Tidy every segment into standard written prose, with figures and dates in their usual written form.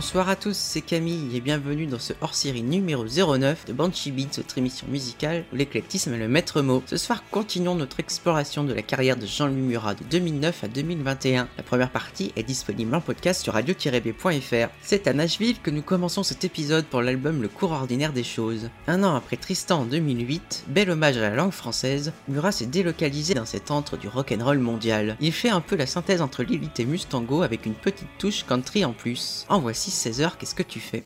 Bonsoir à tous, c'est Camille et bienvenue dans ce hors-série numéro 09 de Banshee Beats, votre émission musicale où l'éclectisme est le maître mot. Ce soir, continuons notre exploration de la carrière de Jean-Louis Murat de 2009 à 2021. La première partie est disponible en podcast sur radio-b.fr. C'est à Nashville que nous commençons cet épisode pour l'album Le cours ordinaire des choses. Un an après Tristan en 2008, bel hommage à la langue française, Murat s'est délocalisé dans cet antre du rock'n'roll mondial. Il fait un peu la synthèse entre Lilith et Mustango avec une petite touche country en plus. En voici 16h, qu'est-ce que tu fais ?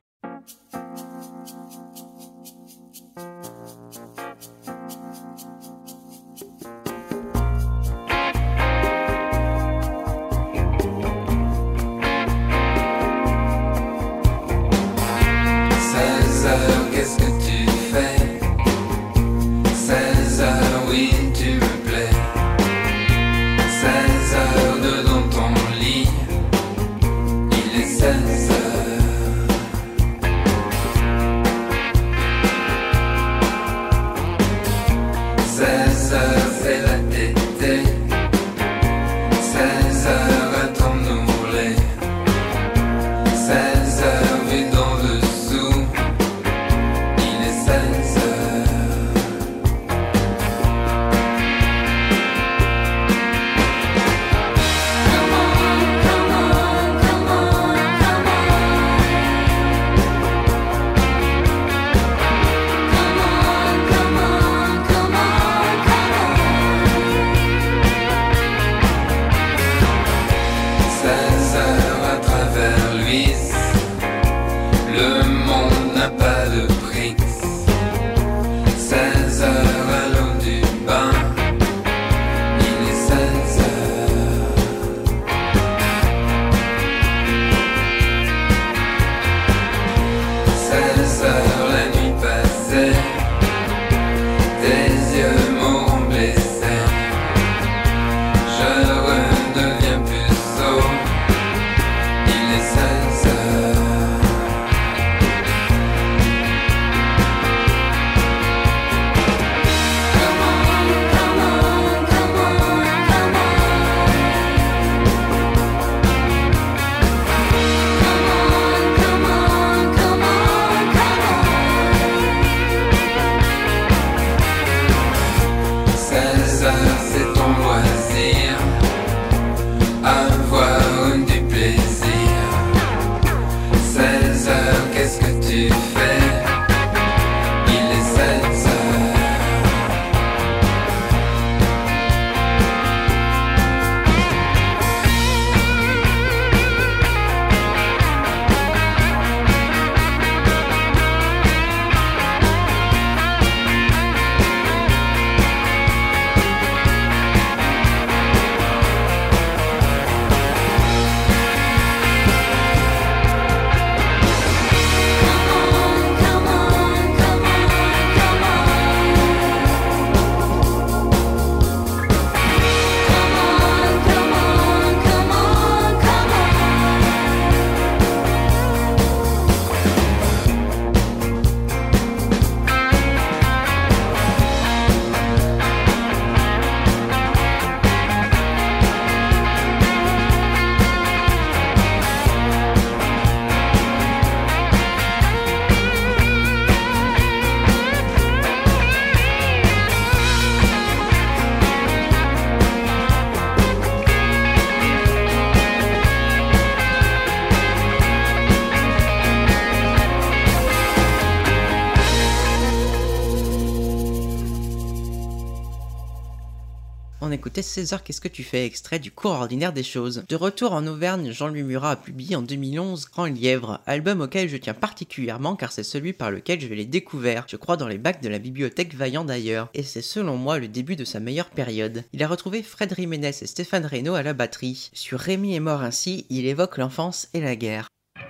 Écoutez 16h, qu'est-ce que tu fais ? Extrait du cours ordinaire des choses. De retour en Auvergne, Jean-Louis Murat a publié en 2011 Grand Lièvre, album auquel je tiens particulièrement car c'est celui par lequel je l'ai découvert, je crois dans les bacs de la bibliothèque Vaillant d'ailleurs, et c'est selon moi le début de sa meilleure période. Il a retrouvé Fred Jiménez et Stéphane Reynaud à la batterie. Sur Rémi est mort ainsi, il évoque l'enfance et la guerre.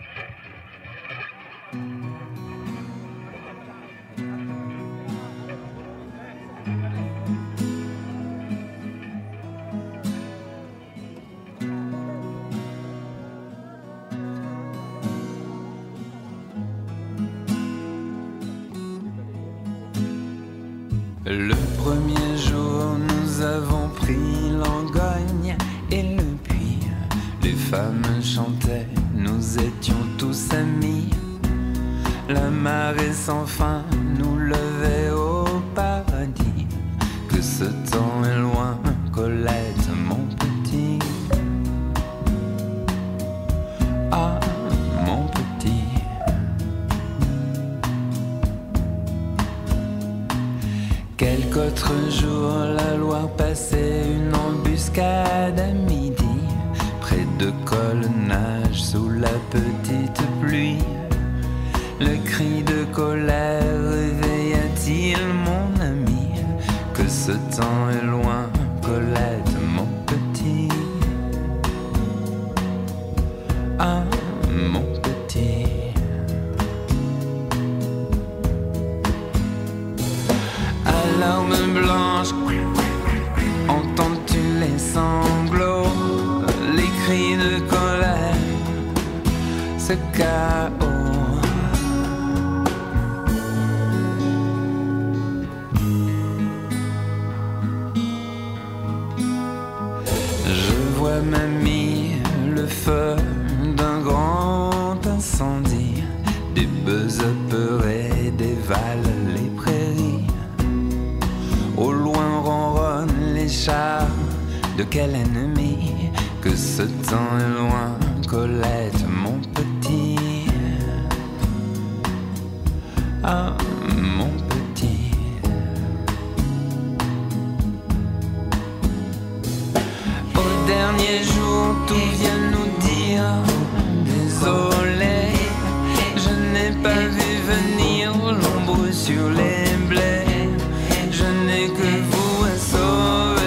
Le premier jour, nous avons pris Langogne et le puits. Les femmes chantaient, nous nous étions tous amis. La marée sans fin nous levait au paradis. Que ce temps est loin, Colette, mon petit. Ah, mon petit. Quelque autre jour, la Loire passait une embuscade à midi. Près de Collenage, sous la petite pluie. Le cri de colère réveilla-t-il mon ami? Que ce temps est loin, Colette, mon petit. Ah, mon petit. Alarme blanche, entends-tu les sanglots, les cris de colère, ce chaos? Je vois mamie, le feu d'un grand incendie, des bœufs apeurés dévalent les prairies. Au loin ronronnent les chars, de quel ennemi? Que ce temps est loin, Colette, mon petit. Ah, mon petit. Au dernier jour, tout vient nous dire désolé, je n'ai pas vu venir l'ombre sur les blés. Je n'ai que vous à sauver.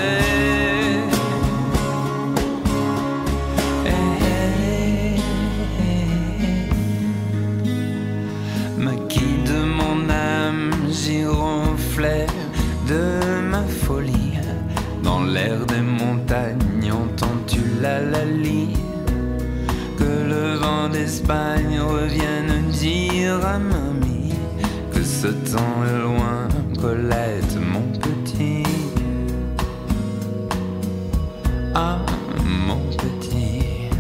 Maquis de mon âme, giroflée de ma folie. Dans l'air des montagnes, entends-tu la lalie? Que le vent d'Espagne revienne dire à mamie que ce temps est loin, Colette, mon petit. Ah, mon petit.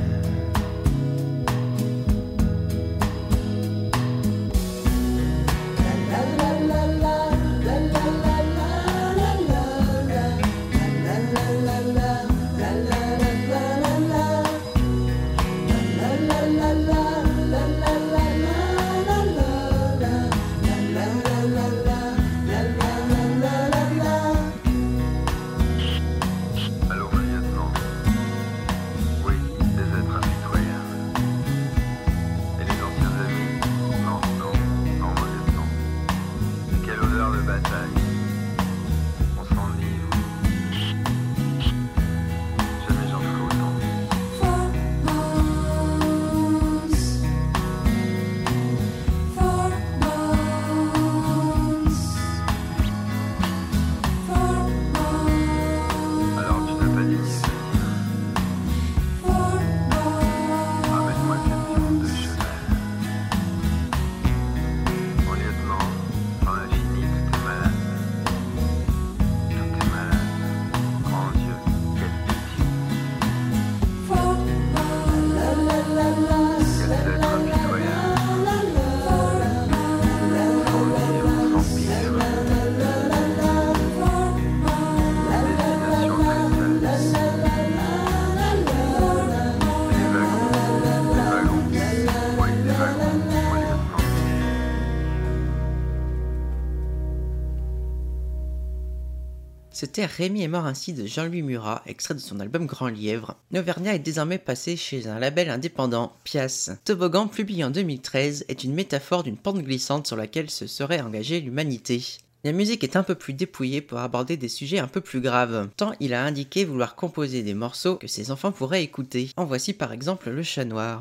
C'était Rémi est mort ainsi de Jean-Louis Murat, extrait de son album Grand Lièvre. L'Auvergnat est désormais passé chez un label indépendant, Pias. Toboggan, publié en 2013, est une métaphore d'une pente glissante sur laquelle se serait engagée l'humanité. La musique est un peu plus dépouillée pour aborder des sujets un peu plus graves, tant il a indiqué vouloir composer des morceaux que ses enfants pourraient écouter. En voici par exemple Le Chat Noir.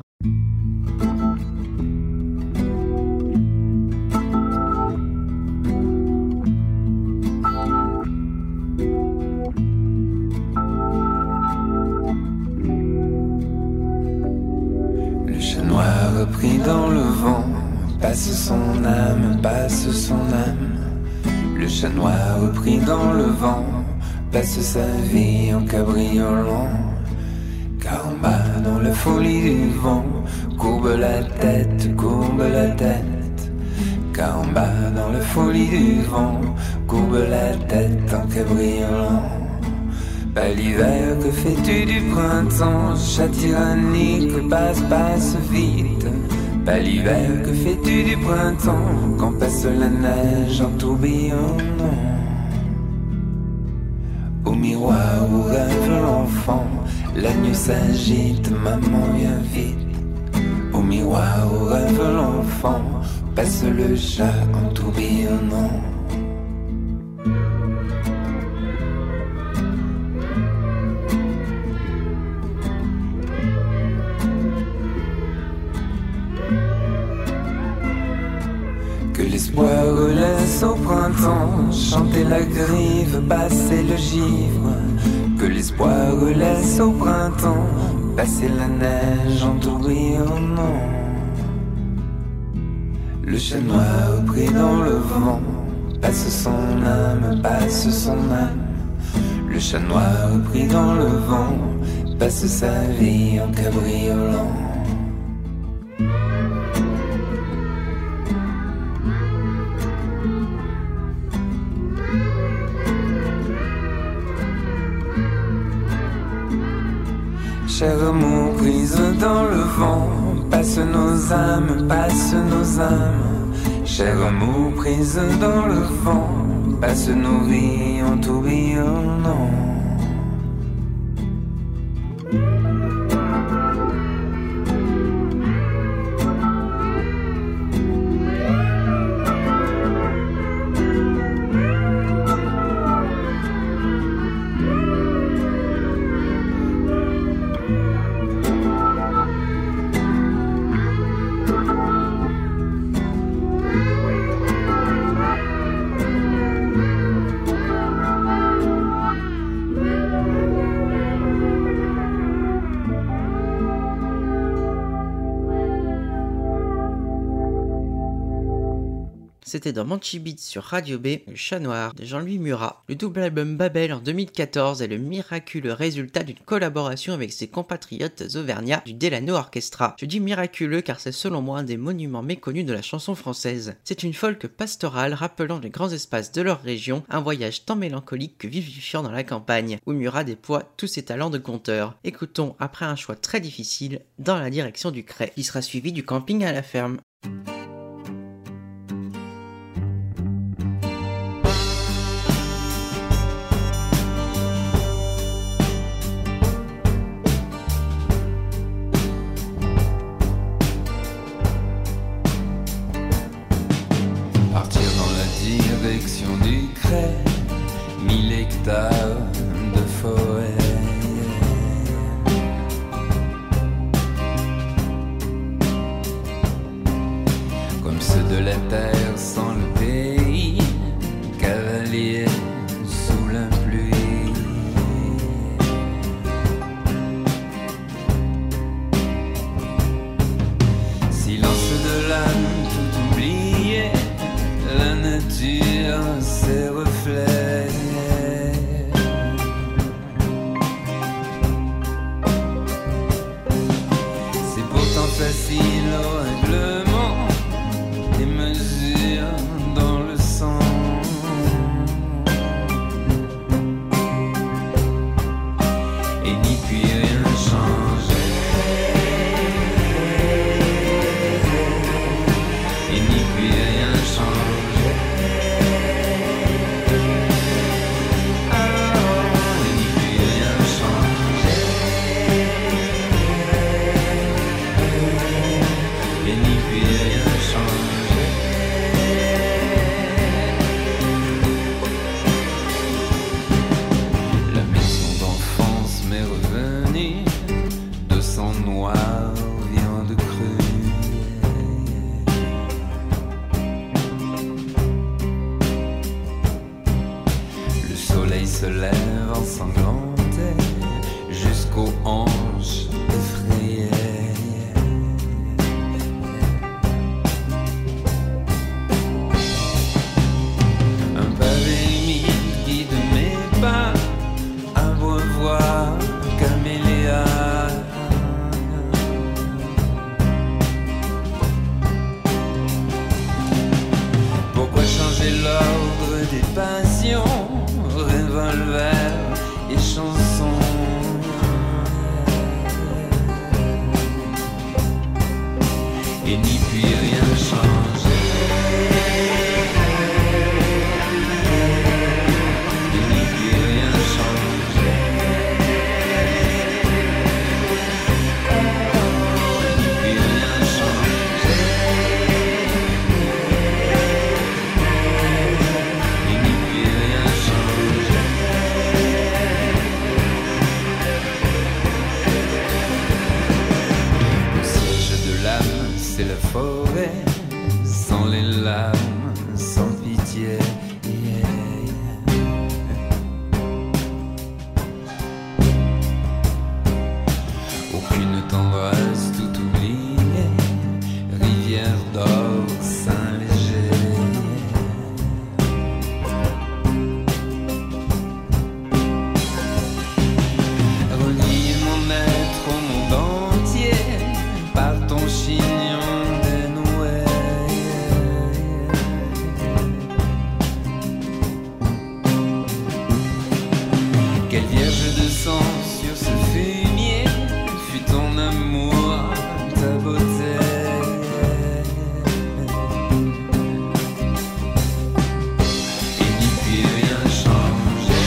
Pris dans le vent, passe son âme, passe son âme. Le chat noir pris dans le vent, passe sa vie en cabriolant. Car en bas dans la folie du vent, courbe la tête, car en bas dans la folie du vent, courbe la tête en cabriolant. Pas l'hiver, que fais-tu du printemps, chat tyrannique, passe vite. Pas l'hiver, que fais-tu du printemps, quand passe la neige en tourbillonnant. Au miroir où rêve l'enfant, la nuit s'agite, maman viens vite. Au miroir où rêve l'enfant, passe le chat en tourbillonnant. Que l'espoir relaisse au printemps, chanter la grive, passer le givre. Que l'espoir relaisse au printemps, passer la neige en tourbillonnant. Le chat noir pris dans le vent, passe son âme, passe son âme. Le chat noir pris dans le vent, passe sa vie en cabriolant. Cher amour prise dans le vent, passe nos âmes, passe nos âmes. Cher amour prise dans le vent, passe nos vies en tourbillonnant. C'était dans Banshee Beats sur Radio B, Le Chat Noir de Jean-Louis Murat. Le double album Babel en 2014 est le miraculeux résultat d'une collaboration avec ses compatriotes auvergnats du Delano Orchestra. Je dis miraculeux car c'est selon moi un des monuments méconnus de la chanson française. C'est une folk pastorale rappelant les grands espaces de leur région, un voyage tant mélancolique que vivifiant dans la campagne, où Murat déploie tous ses talents de conteur. Écoutons après un choix très difficile dans la direction du Crêt, qui sera suivi du camping à la ferme. Du Crêt, 1000 hectares de forêt. Comme ceux de la terre sans le pays, cavalier sous la pluie. Silence de l'âme tout oublié, la nature, ses reflets. C'est pourtant facile au règlement, des mesures dans le sang. Et n'y puis rien changer. Et n'y puis rien changer. La maison d'enfance m'est revenue. innocence sur ce fumier fut ton amour, ta beauté. Il n'y peut rien changer.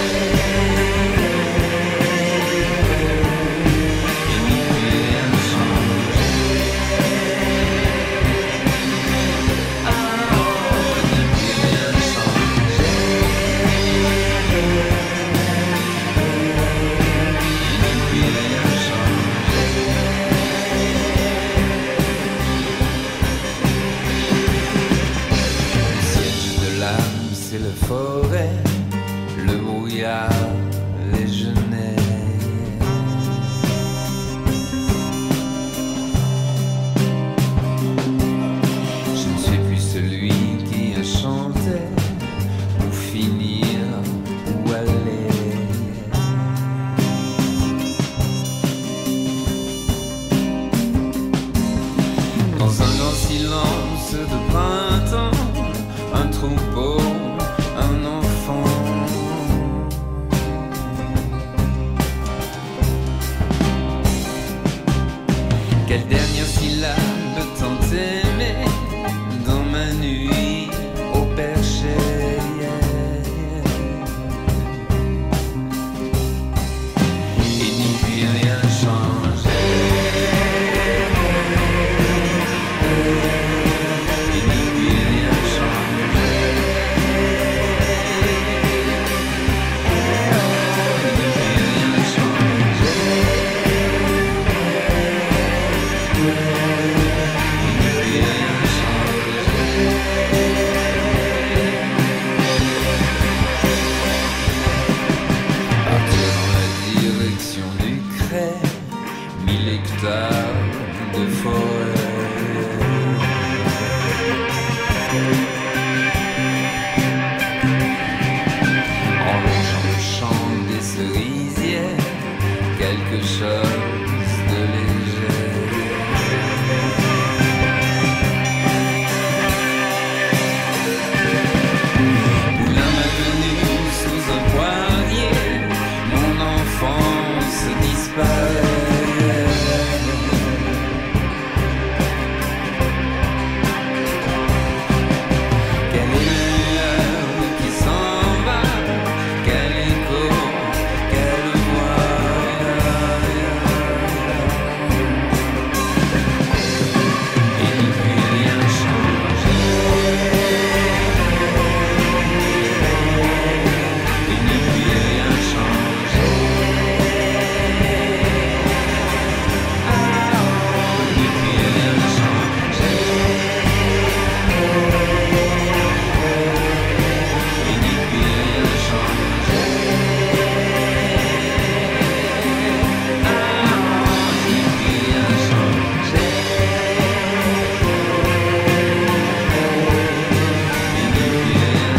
Il n'y peut rien changer. Oh, il n'y peut rien changer. C'est le forêt, le brouillard, les genêts. Je ne suis plus celui qui chantait où finir, où aller. Dans un grand silence de printemps, un troupeau, un enfant. Quelle dernière syllabe tant aimée dans ma nuit au perché. Il n'y peut rien changer. Il n'y peut rien changer. Partir dans la direction du Crêt, 1000 hectares de forêt. En longeant le champ des cerisières, quelque chose de léger. Poulain maintenu sous un poirier, mon enfance disparaît. Quelle est l'heure qui s'en va? Quel écho, quelle voix? Il n'y peut rien changer. Il n'y peut rien changer. Ah, il n'y peut rien changer. Il n'y peut rien changer. Ah, il n'y peut rien changer. Il n'y peut rien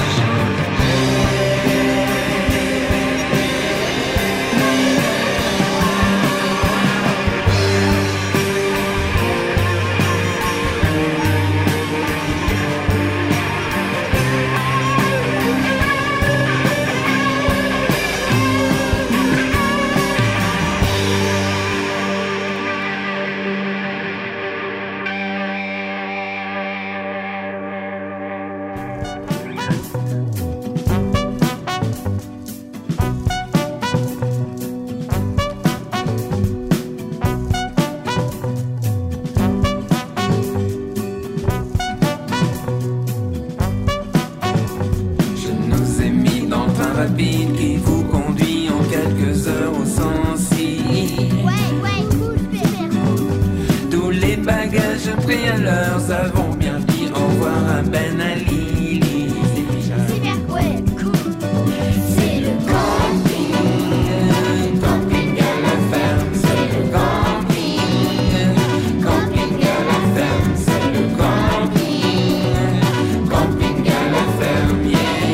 Je nous ai mis dans le train rapide qui vous conduit en quelques heures au Sancy. Ouais, cool, super cool. Tous les bagages pris à l'heure avons bien dit au revoir à Ben Ali. Super, ouais, cool. C'est le camping. Camping à la ferme, c'est le camping. Camping à la ferme, c'est le camping. Camping à la ferme, yeah,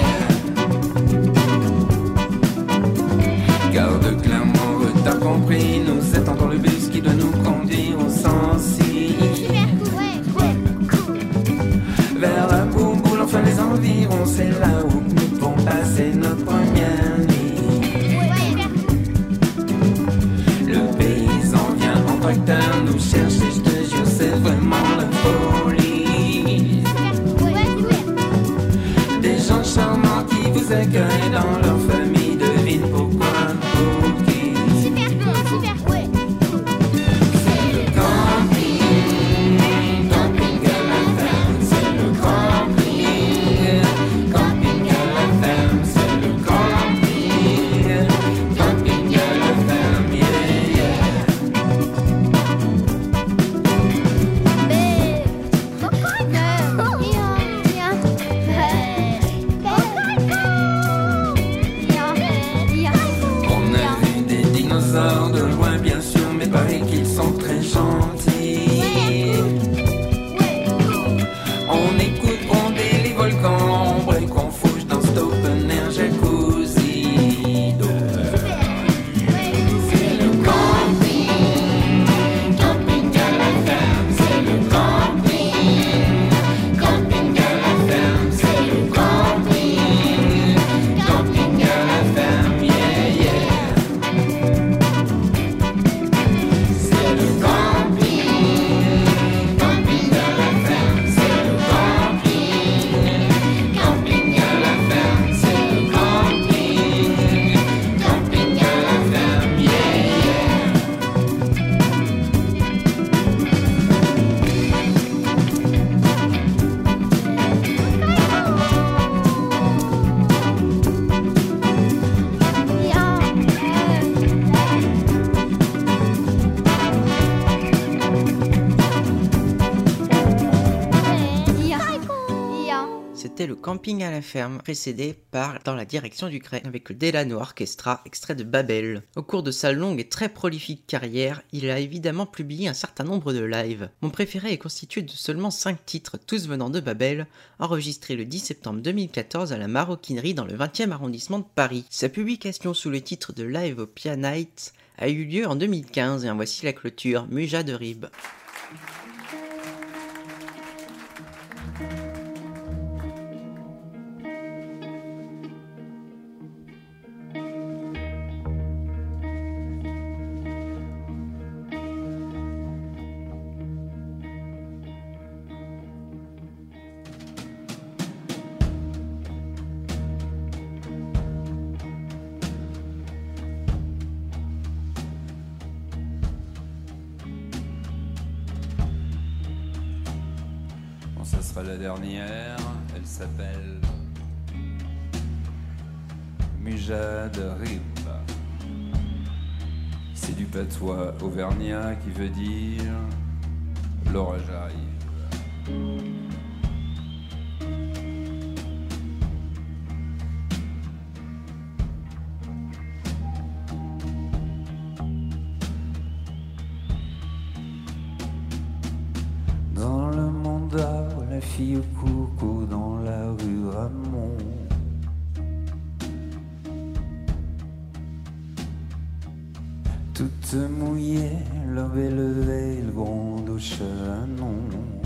yeah. Gare de Clermont, retard compris, nous attendons le bus qui doit nous conduire au Sancy. Super cool, ouais, cool. Vers la c'était le Camping à la ferme, précédé par Dans la direction du Grès, avec le Delano Orchestra, extrait de Babel. Au cours de sa longue et très prolifique carrière, il a évidemment publié un certain nombre de lives. Mon préféré est constitué de seulement 5 titres, tous venant de Babel, enregistrés le 10 septembre 2014 à la Maroquinerie dans le 20e arrondissement de Paris. Sa publication sous le titre de Live au Pianites a eu lieu en 2015 et en voici la clôture, Muja de Rib. Ça sera la dernière, elle s'appelle Muja de Rib. C'est du patois auvergnat qui veut dire l'orage arrive. Dans le mandat, la fille au coucou dans la rue Ramon. Toute mouillée, l'homme élevé, le gronde au chanon.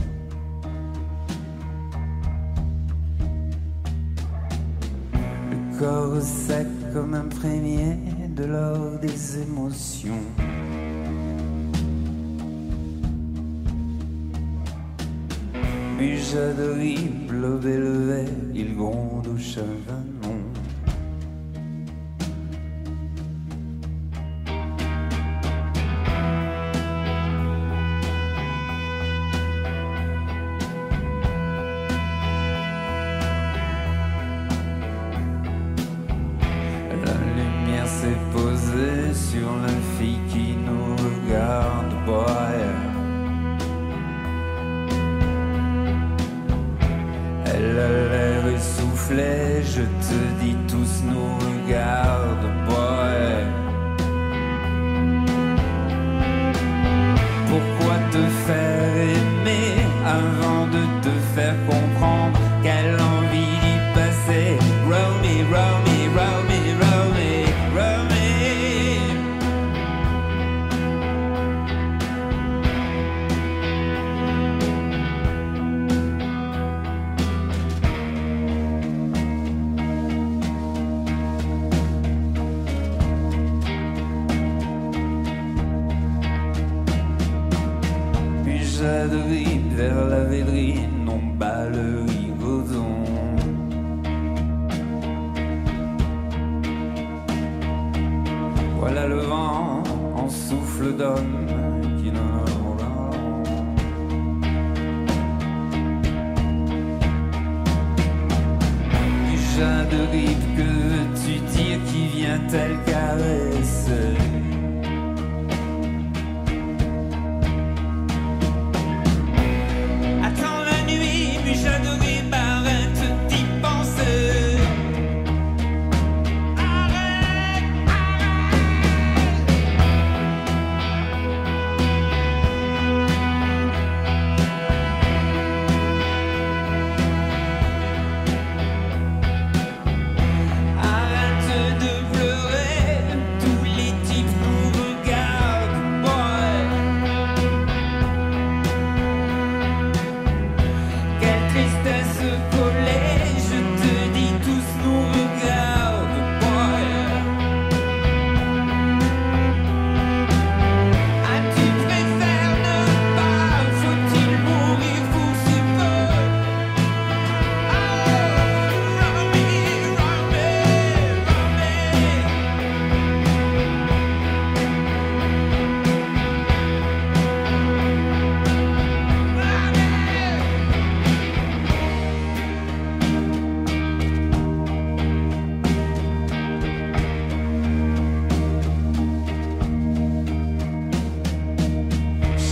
Le corps sec comme imprégné de l'or des émotions. Muja de Rib, l'aube élevée, il gronde au chavanon. La lumière s'est posée sur la fille qui nous regarde boire. Elle a l'air essoufflée, je te dis tous nous regardent boire. Pourquoi te faire aimer avant de te faire comprendre qu'elle a envie d'y passer? Roll me, roll me, roll me, roll me, roll me. Muja de Rib vers la védrine, on bat le rigodon. Voilà le vent en souffle d'homme qui n'en a. Muja de Rib, que veux-tu dire qui vient telle caresse? Attends la nuit, Muja de Rib, arrête d'y penser. Arrête, arrête de pleurer, tous les types nous regardent, boy. Quelle tristesse collée, je te dis tous nous regardent, boy. Ah, tu préfères ne pas, faut-il mourir pour si peu? Ah, run me, run me, run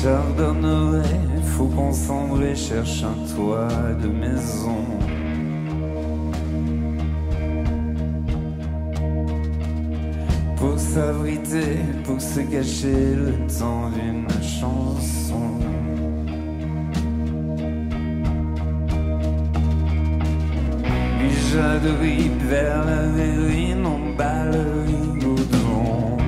Chardonneret, faut qu'on s'en cherche un toit de maison. s'abriter pour se cacher le temps d'une chanson. Déjà de rip vers la verrine, on bat le rigodon.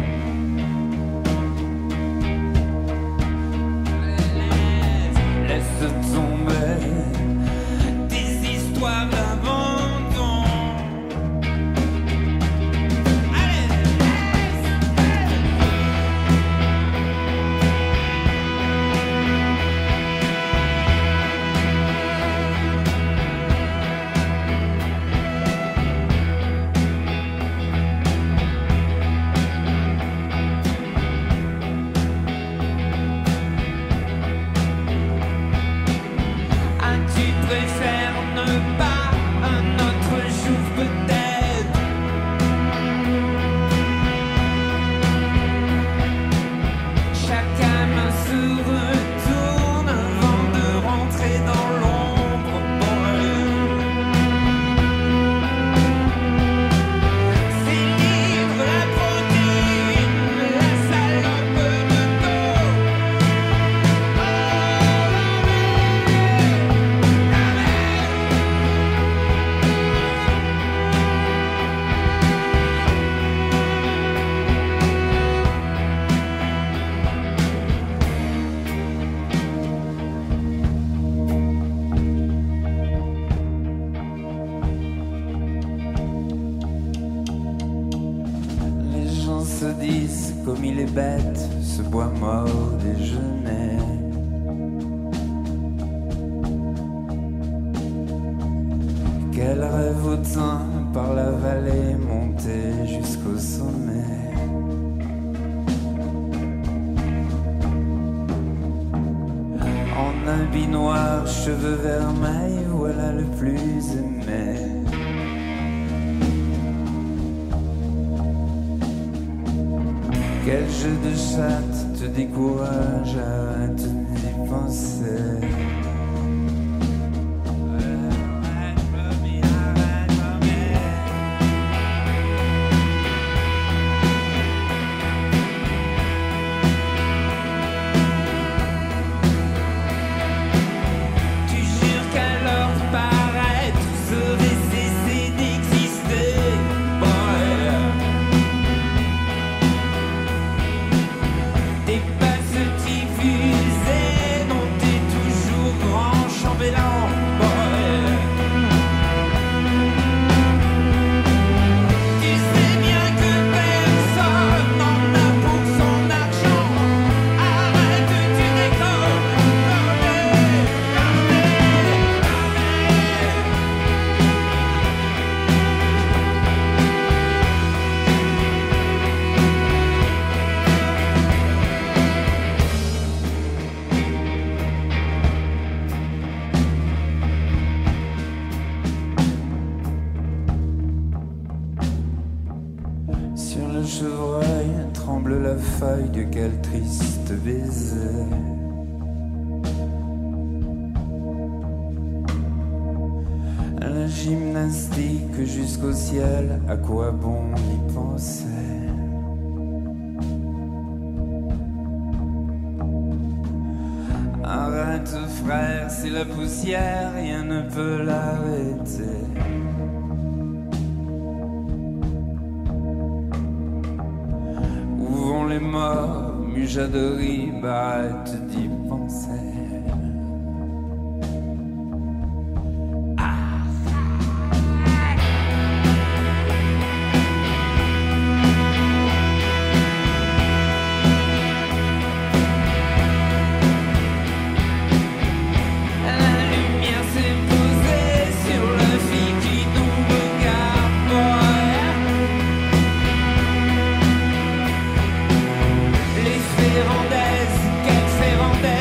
Laisse tomber des histoires d'abandon. Comme il est bête, ce bois mort au déjeuner. Quel rêve hautain par la vallée montée jusqu'au sommet. En habit noir, cheveux vermeils, voilà le plus aimé. Quel jeu de chatte te décourage, arrête d'y penser. De quel triste baiser. La gymnastique jusqu'au ciel, à quoi bon y penser? Arrête frère, c'est la poussière, rien ne peut l'arrêter. Les morts, Mujadori, arrête d'y penser. Ferrandez, quelle Ferrandez.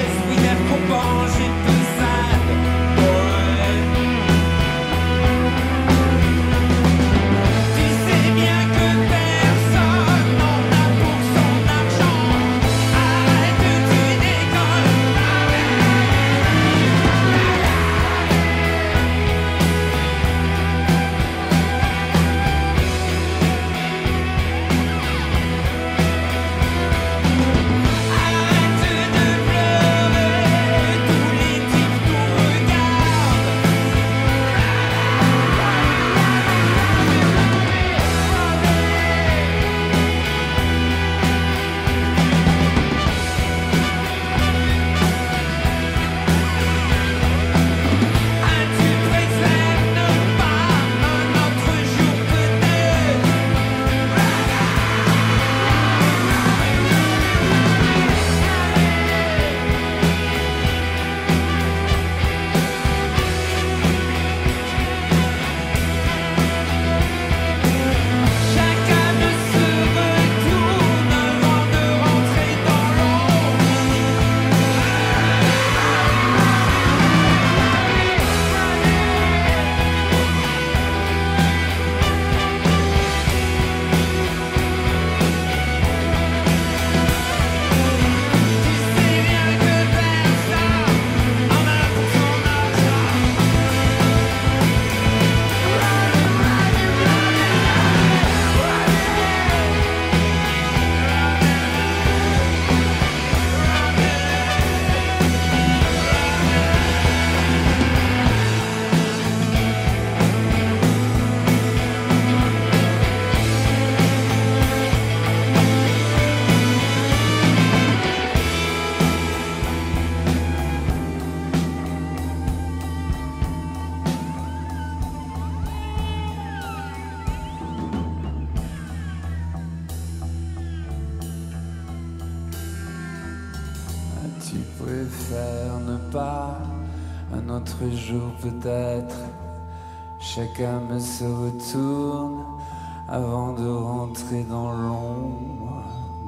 tu préfères ne pas, un autre jour peut-être, chacun me se retourne avant de rentrer dans l'ombre.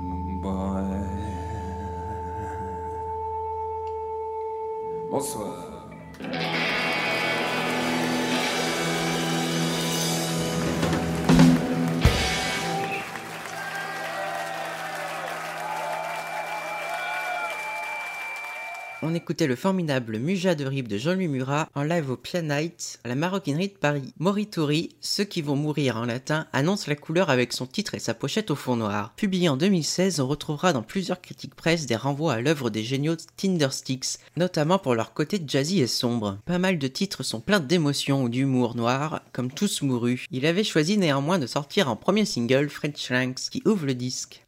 Bonsoir. On écoutait le formidable Muja de Rib de Jean-Louis Murat en live au Pianite à la Maroquinerie de Paris. Morituri, Ceux qui vont mourir en latin, annonce la couleur avec son titre et sa pochette au fond noir. Publié en 2016, on retrouvera dans plusieurs critiques presse des renvois à l'œuvre des géniaux Tindersticks, notamment pour leur côté jazzy et sombre. Pas mal de titres sont pleins d'émotions ou d'humour noir, comme Tous mourus. Il avait choisi néanmoins de sortir en premier single French Lanks, qui ouvre le disque.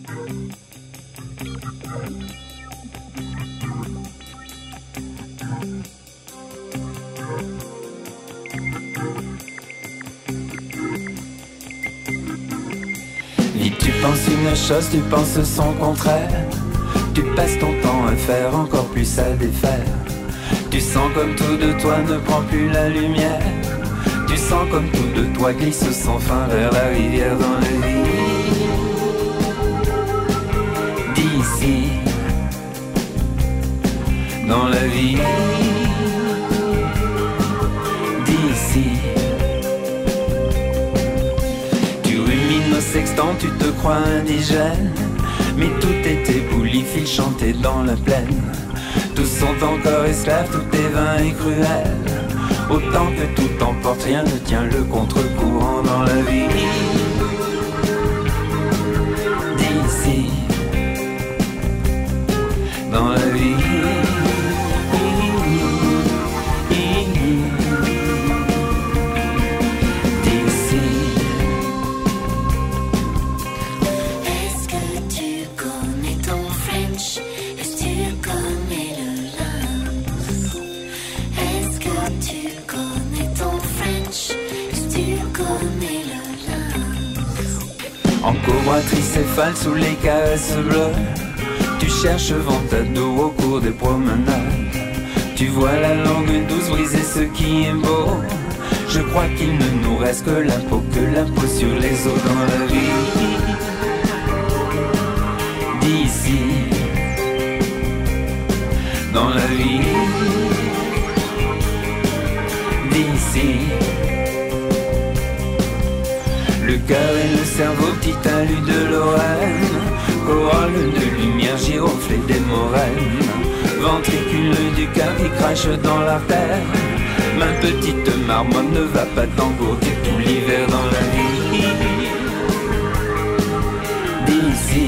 Tu penses une chose, tu penses son contraire. Tu passes ton temps à faire encore plus à défaire. Tu sens comme tout de toi ne prend plus la lumière. Tu sens comme tout de toi glisse sans fin vers la rivière dans la vie d'ici, dans la vie d'ici. Sextant, tu te crois indigène, mais tout est ébouli, fil chanté dans la plaine. Tous sont encore esclaves, tout est vain et cruel. Autant que tout emporte, rien ne tient le contre-courant dans la vie d'ici, dans la vie en cobra tricéphale sous les caresses bleues. Tu cherches Ventado au cours des promenades. Tu vois la langue douce briser ce qui est beau. Je crois qu'il ne nous reste que l'impôt sur les eaux dans la vie d'ici, dans la vie d'ici. Le cœur et le cerveau, petit talus de Lorraine, corolle de lumière, giroflée des moraines, ventricule du cœur qui crache dans l'artère. Ma petite marmotte ne va pas t'engourdir tout l'hiver dans la vie d'ici,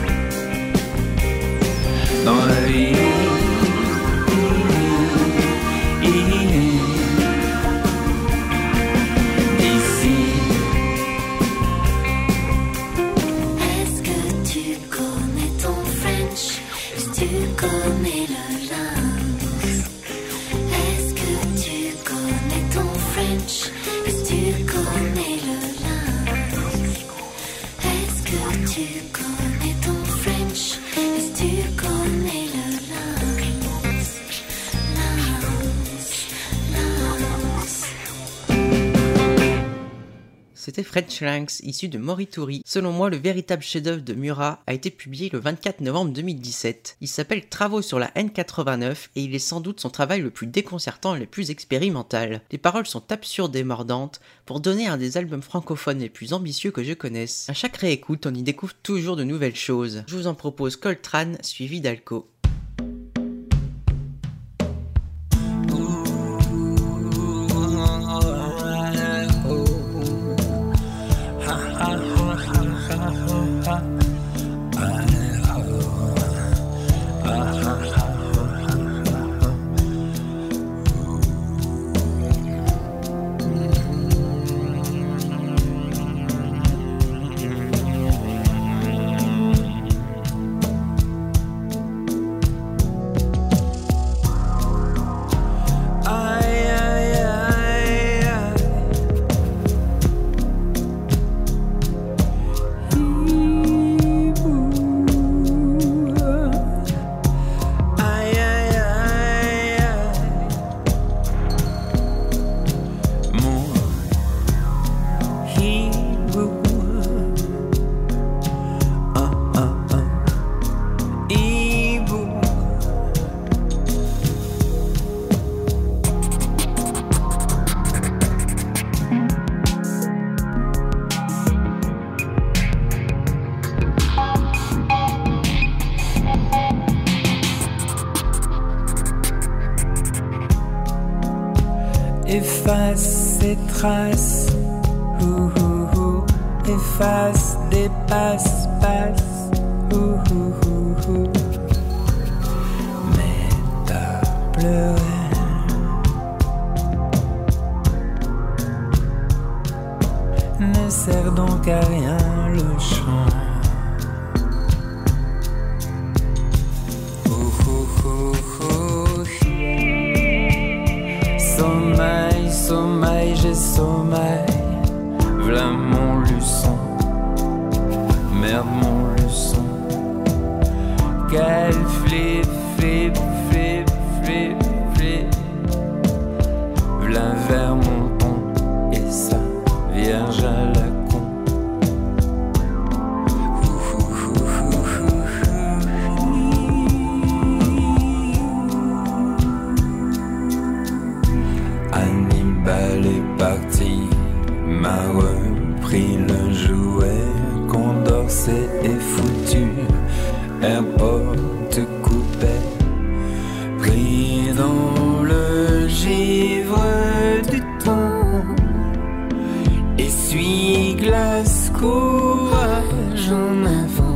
dans la vie. C'était French Lanks, issu de Morituri. Selon moi, le véritable chef-d'œuvre de Murat a été publié le 24 novembre 2017. Il s'appelle Travaux sur la N89 et il est sans doute son travail le plus déconcertant et le plus expérimental. Les paroles sont absurdes et mordantes pour donner un des albums francophones les plus ambitieux que je connaisse. À chaque réécoute, on y découvre toujours de nouvelles choses. Je vous en propose Coltrane suivi d'Alco. efface ses traces. Efface, dépasse, passe. Mais t'as pleuré. Ne sert donc à rien le chant. Sommeil, sommeil, j'ai sommeil. V'là mon luçon. Merde mon luçon. Quel flip, flip, flip, flip, flip. V'là vers mon ton et ça, vierge à la con. Hannibal est parti, m'a repris le jouet. Condorcet est foutu, airport te coupait. Pris dans le givre du temps, essuie-glace, courage en avant.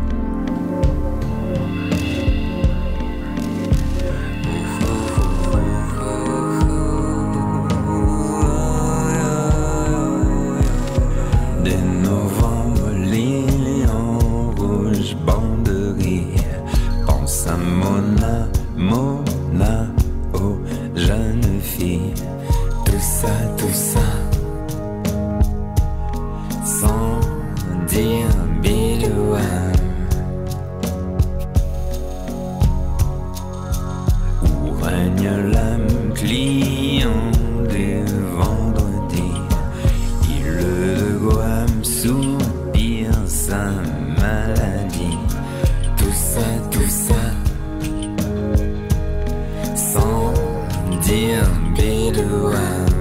Des novembre, ligne en rouge, bande de rire. Pense à Mona, Mona, oh jeune fille. Tout ça, sans dire bidouin. Où règne l'âme client des vendredis. Il de Guam soupire sa maladie. Tout ça, sans dire bidouin.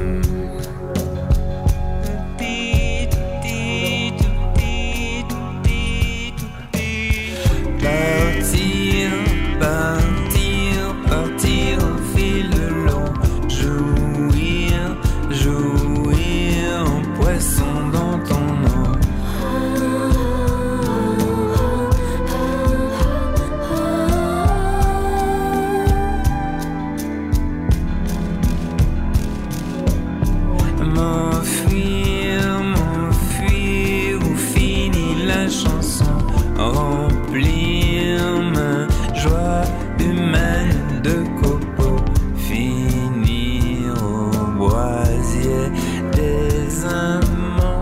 Partir, partir, partir au fil de l'eau. Jouir, jouir en poisson dans ton eau. M'enfuir, où finit la chanson. Remplir ma joie humaine de copeaux. Finir au boisier des amants.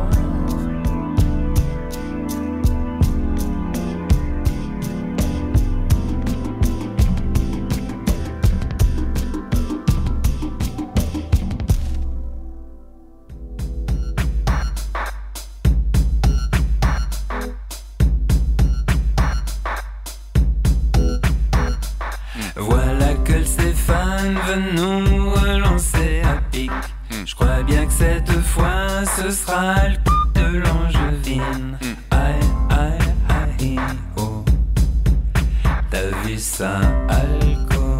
Voilà que le Stéphane veut nous relancer à pic. Je crois bien que cette fois ce sera le coup de l'angevine. Aïe, aïe, aïe, oh. T'as vu ça, alcool.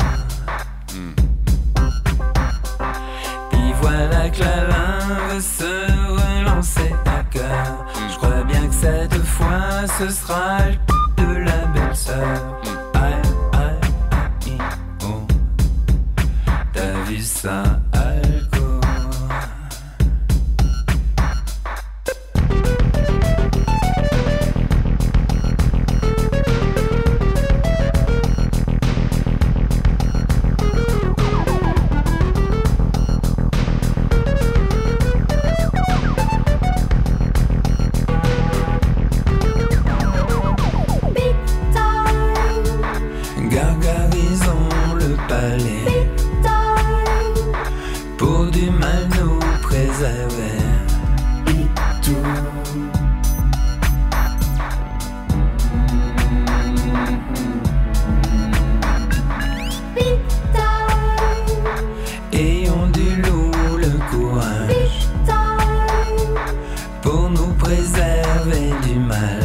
Puis voilà que la lame veut se relancer à cœur. Je crois bien que cette fois ce sera le coup de la belle-sœur. T'as vu ça, alcool. Gargarisons le palais. Pour du mal nous préserver. Ayons du loup le courage pour nous préserver du mal.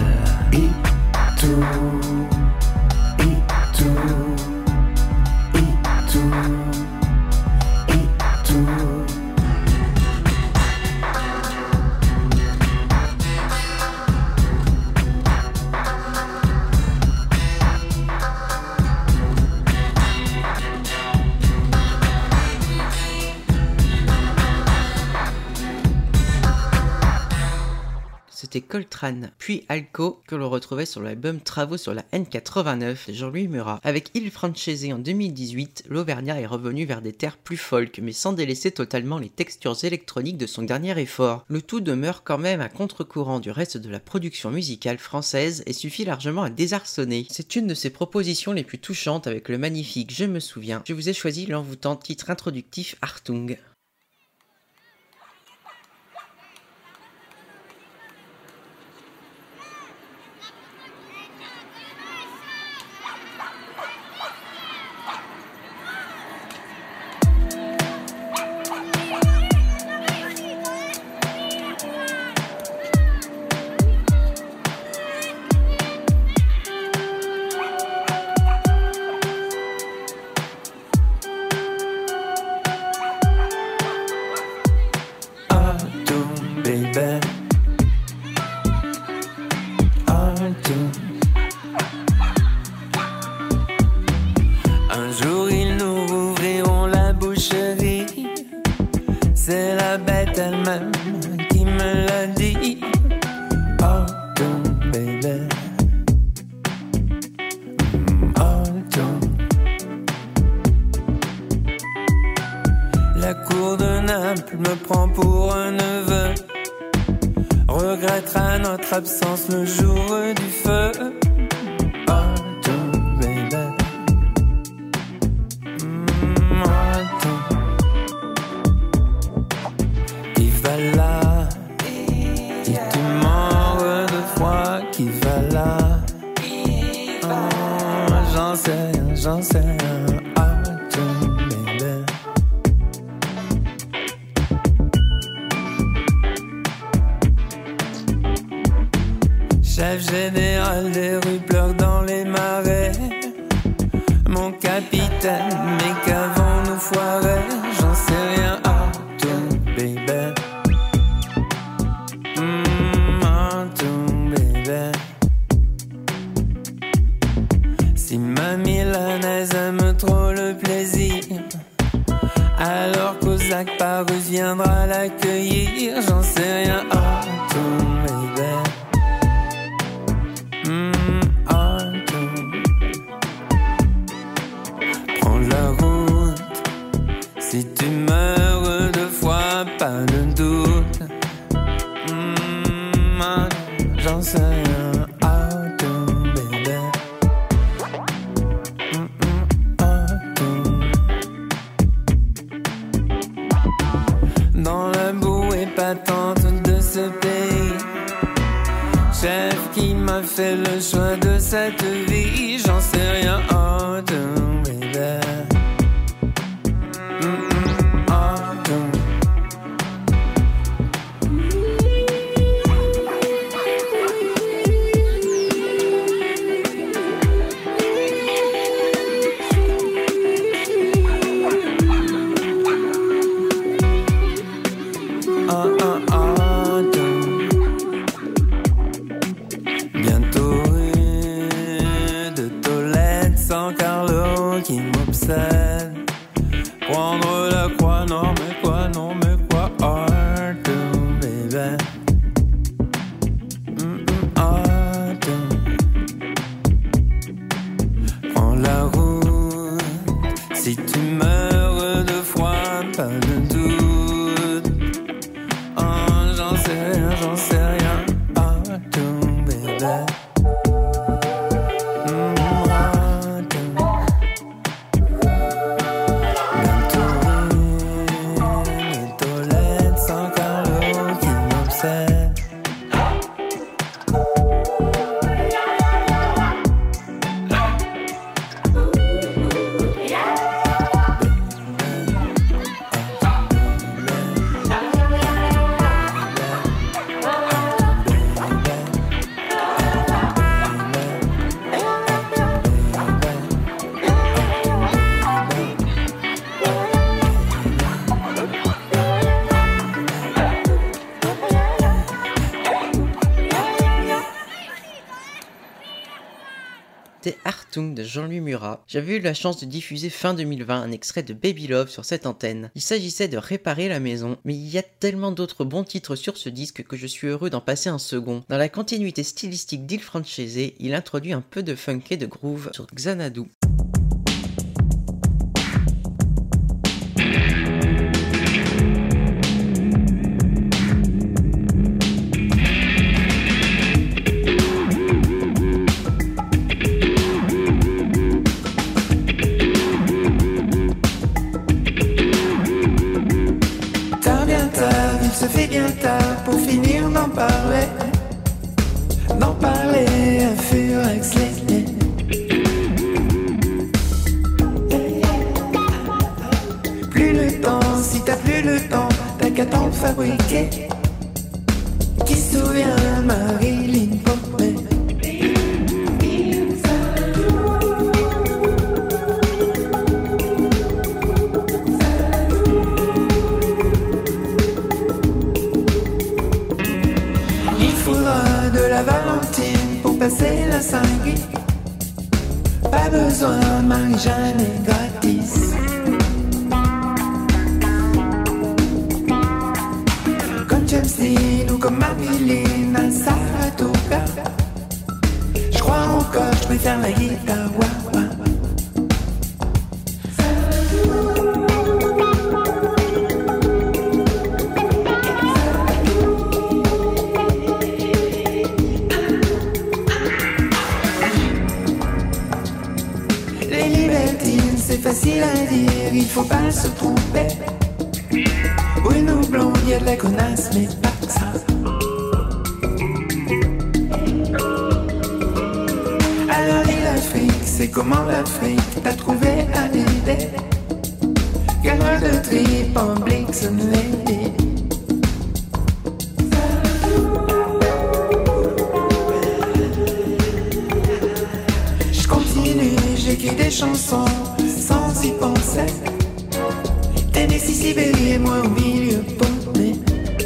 c'était Coltrane, puis Alco, que l'on retrouvait sur l'album Travaux sur la N89 de Jean-Louis Murat. Avec Il Francese en 2018, l'Auvergnat est revenu vers des terres plus folk, mais sans délaisser totalement les textures électroniques de son dernier effort. Le tout demeure quand même à contre-courant du reste de la production musicale française et suffit largement à désarçonner. C'est une de ses propositions les plus touchantes avec le magnifique Je me souviens. Je vous ai choisi l'envoûtant titre introductif Hartung. Absence le jour du feu. Autumn, baby. Autumn. Qui va là? Si tu mords de froid, qui va là? Oh, j'en sais rien, j'en sais rien. Autumn, baby. Chef général des rues pleure dans les marais. Mon capitaine, mais qu'avons-nous foiré? J'en sais rien, Autumn, baby. Autumn, baby. Si ma milanaise aime trop le plaisir, alors Cosaque Pareuse viendra l'accueillir. J'en sais rien, Autumn, baby. Prends la route. Si tu meurs de froid, pas de doute. J'en sais rien, Autumn, baby. Autumn. Dans la boue épatante de ce pays, chef qui m'a fait le choix de cette vie, j'en sais rien, Autumn, baby. Autumn. Qui m'obsède. Prendre la croix, non mais quoi, Autumn, baby. Autumn. Prends la route. Si tu meurs de froid, pas de doute. Oh, j'en sais rien, Autumn, baby. Hartung de Jean-Louis Murat. J'avais eu la chance de diffuser fin 2020 un extrait de Baby Love sur cette antenne. Il s'agissait de réparer la maison, mais il y a tellement d'autres bons titres sur ce disque que je suis heureux d'en passer un second. Dans la continuité stylistique d'Il Francese, il introduit un peu de funk et de groove sur Xanadu. Se fait bien tard pour finir d'en parler à Furex l'été. Plus le temps, si t'as plus le temps, t'as qu'à t'en fabriquer. Qui se souvient Marilyn Pompey? Valentine pour passer la 5. Pas besoin de Marie-Jeanne est gratis. Comme James Dean ou comme Marilyn à Saratoga. Je crois encore, je préfère la guitare. Wah, wah. Facile à dire, il faut pas se tromper. Bruno Blond, y a de la connasse, mais pas que ça. Alors dis l'Afrique, c'est comment l'Afrique t'as trouvé à l'idée. Gagneur de trip en Blixen Lady. Je continue, j'écris des chansons sans y penser. Tennessee, Sibérie et moi au milieu paumé.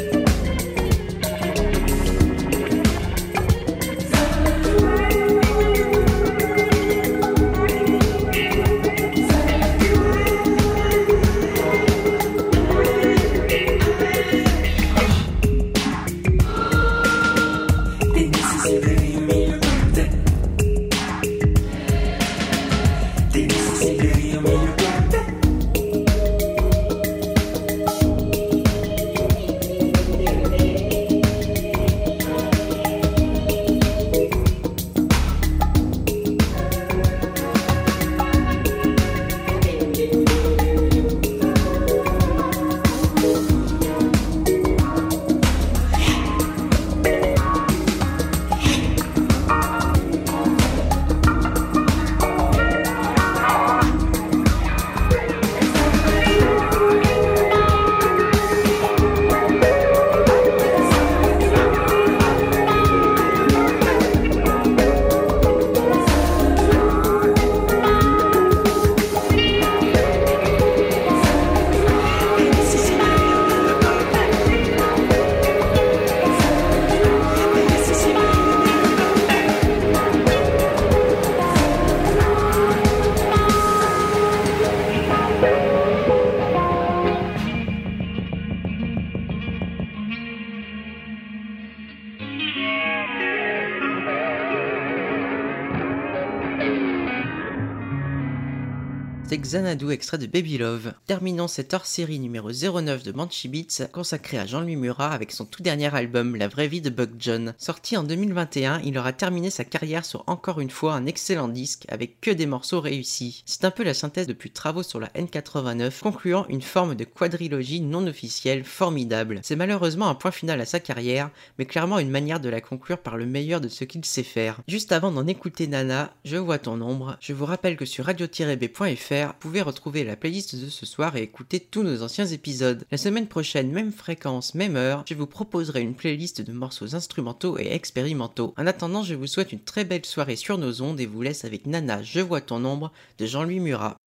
C'était Xanadu, extrait de Baby Love. Terminons cette hors-série numéro 09 de Banshee Beats, consacré à Jean-Louis Murat avec son tout dernier album, La vraie vie de Buck John. Sorti en 2021, il aura terminé sa carrière sur encore une fois un excellent disque avec que des morceaux réussis. C'est un peu la synthèse depuis travaux sur la N89, concluant une forme de quadrilogie non officielle formidable. C'est malheureusement un point final à sa carrière, mais clairement une manière de la conclure par le meilleur de ce qu'il sait faire. Juste avant d'en écouter Nana, Je vois ton ombre, je vous rappelle que sur radio-b.fr, vous pouvez retrouver la playlist de ce soir et écouter tous nos anciens épisodes. La semaine prochaine, même fréquence, même heure, je vous proposerai une playlist de morceaux instrumentaux et expérimentaux. En attendant, je vous souhaite une très belle soirée sur nos ondes et vous laisse avec Nana, Je vois ton ombre de Jean-Louis Murat.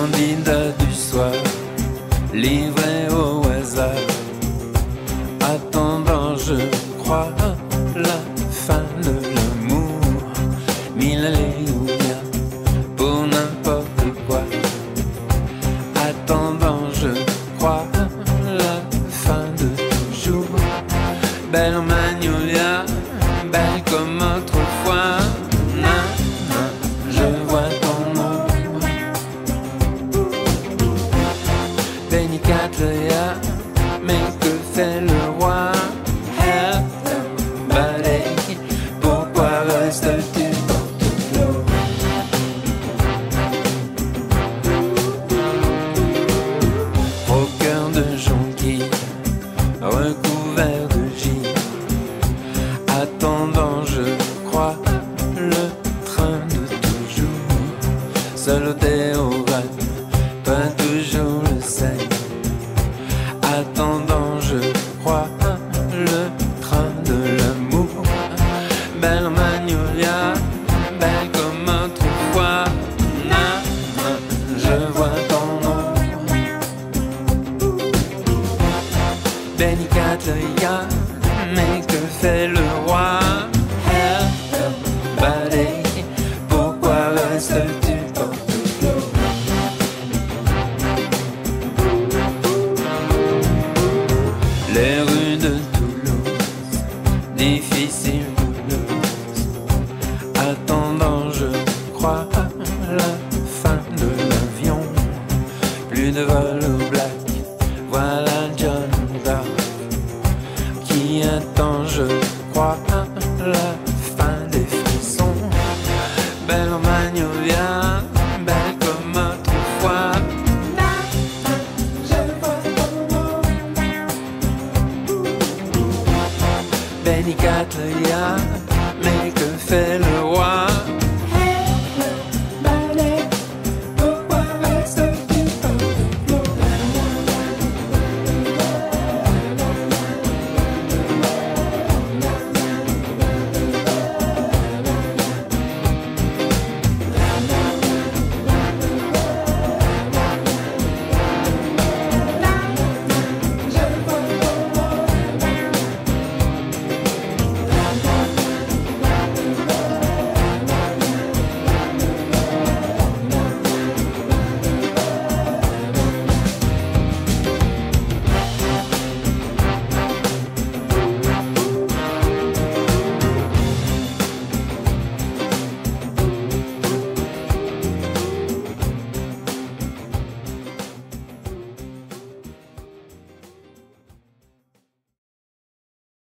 candidat du soir, livré au hasard, attendant je crois la fin de l'amour. Mille alléluia pour n'importe quoi, attendant je crois la fin de toujours. Belle en magnolia, belle comme autrefois. Nana, je vois ton ombre. Béni Cattleya, mais que fait le roi? Everybody, pourquoi restes-tu porte-flot? Au cœur de jonquille, recouvert de givre, attendant je crois le train de toujours. Seul au théorème, toi toujours le sais, attendant je crois le train de l'amour. Belle magnolia, belle comme autrefois. Nana, je vois ton ombre. Béni Cattleya, mais que fait le roi? Everybody, pourquoi restes-tu porte-flot? Les rues de Toulouse, difficiles bouleuse, attendant je crois la fin de l'avion. Plus de vol